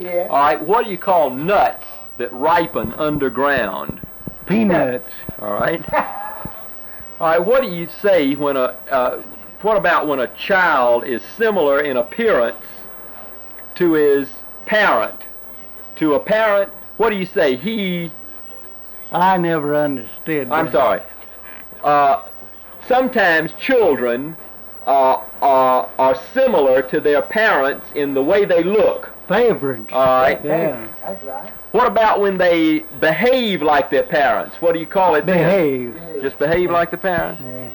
Yeah. All right, what do you call nuts that ripen underground? Peanuts. All right. All right, what do you say when what about when a child is similar in appearance to his parent? To a parent, what do you say? I never understood that. I'm sorry. Sometimes children are similar to their parents in the way they look. Favorites. All right. Yeah. That's right. What about when they behave like their parents? What do you call it then? Behave. Just behave like the parents? Yeah.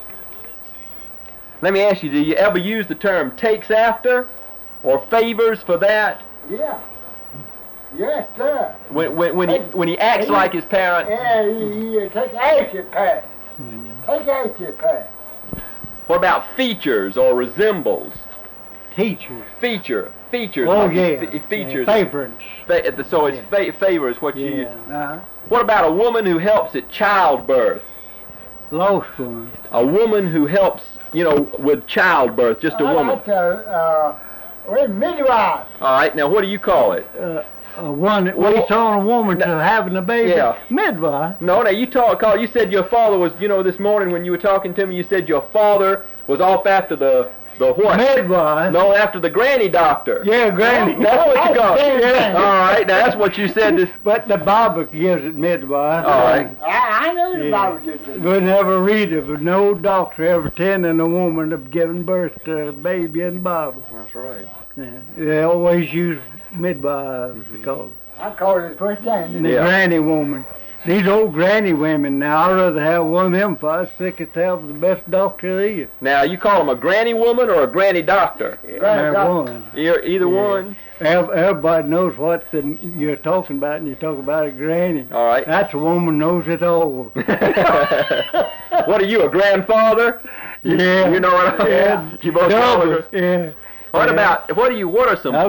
Let me ask you, do you ever use the term takes after or favors for that? Yeah. Yes, sir. When he acts like his parent? Yeah, he take after Pat. Take after Pat. What about features or resembles? Teachers. Features. Oh, like yeah. Features. Favorites. So it's favors what you use. Yeah. What about a woman who helps at childbirth? Lost one. A woman who helps, with childbirth, just a woman. We're midwife. All right, now what do you call it? One that waits on a woman to having a baby. Yeah. Midwife. No, now you said your father was, this morning when you were talking to me, you said your father was off after the what? Midwife. No, after the granny doctor. Yeah, granny. That's what you call it. Yeah. All right, now that's what you said. But the Bible gives it midwife. All right. I know the Yeah. Bible gives it. We never read of no doctor ever tending a woman of giving birth to a baby in the Bible. That's right. Yeah. They always use midwives because I called it the first time. the Yeah. granny woman. These old granny women now, I'd rather have one of them if I was sick as hell for the best doctor there is. Now, you call him a granny woman or a granny doctor? They're one. Either Yeah. one? Everybody knows what you're talking about, and you talk about a granny. All right. That's a woman knows it all. What are you, a grandfather? Yeah. You know what I mean? Yeah. You both call Double. her- Yeah. What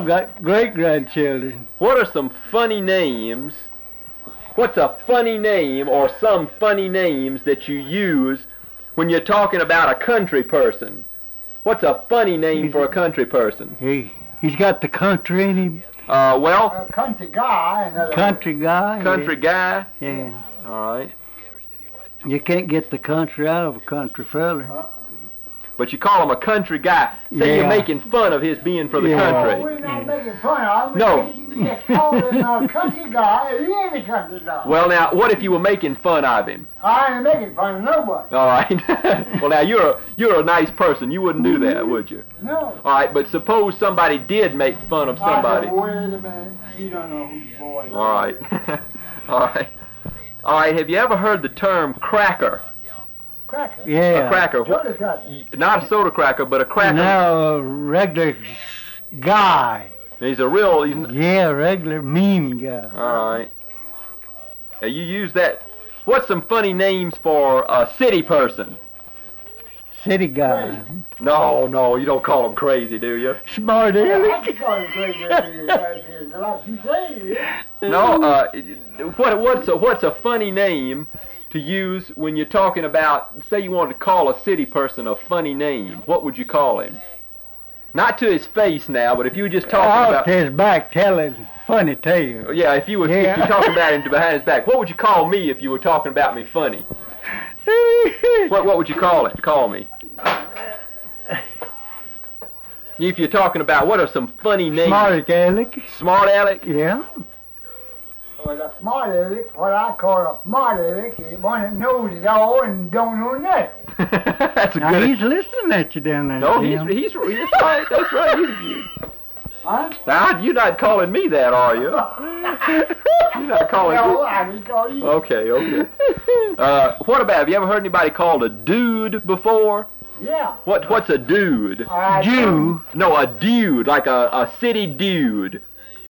are some funny names? What's a funny name or some funny names that you use when you're talking about a country person? What's a funny name for a country person? He's got the country in him. Well, A country guy. Country guy. country guy. Yeah. All right. You can't get the country out of a country fella. But you call him a country guy. Say you're Yeah. making fun of his being for the Yeah. country. We're not making fun of him. No. We just call him a country guy. He ain't a country guy. Well, now, what if you were making fun of him? I ain't making fun of nobody. All right. Well, now you're a nice person. You wouldn't do that, would you? No. All right. But suppose somebody did make fun of somebody. I said, wait a minute. You don't know whose boy. All right. All right. All right. Have you ever heard the term cracker? Cracker. Yeah. A cracker. Soda cracker. Not a soda cracker, but a cracker. Now a regular guy. He's a real. Yeah, regular mean guy. All right. Now you use that. What's some funny names for a city person? City guy. No, you don't call them crazy, do you? Smart I aleck. can call him crazy. Like you say. No. What's a funny name to use when you're talking about? Say you wanted to call a city person a funny name. What would you call him? Not to his face now, but if you were just talking Out about. to his back telling funny tale. Yeah, if you're talking about him behind his back, what would you call me if you were talking about me funny? What would you call it? Call me. If you're talking about what are some funny names? Smart aleck. Smart Alec? Yeah. Well, a smart aleck, what I call a smart aleck, is one that knows it all and don't know nothing. That's a Now good. he's listening at you down there. No, Tim. he's right. That's right. Huh? Now, you're not calling me that, are you? You're not calling me. No, I didn't call you. Okay. What about? Have you ever heard anybody called a dude before? Yeah. What's a dude? Jew. No, a dude, like a city dude.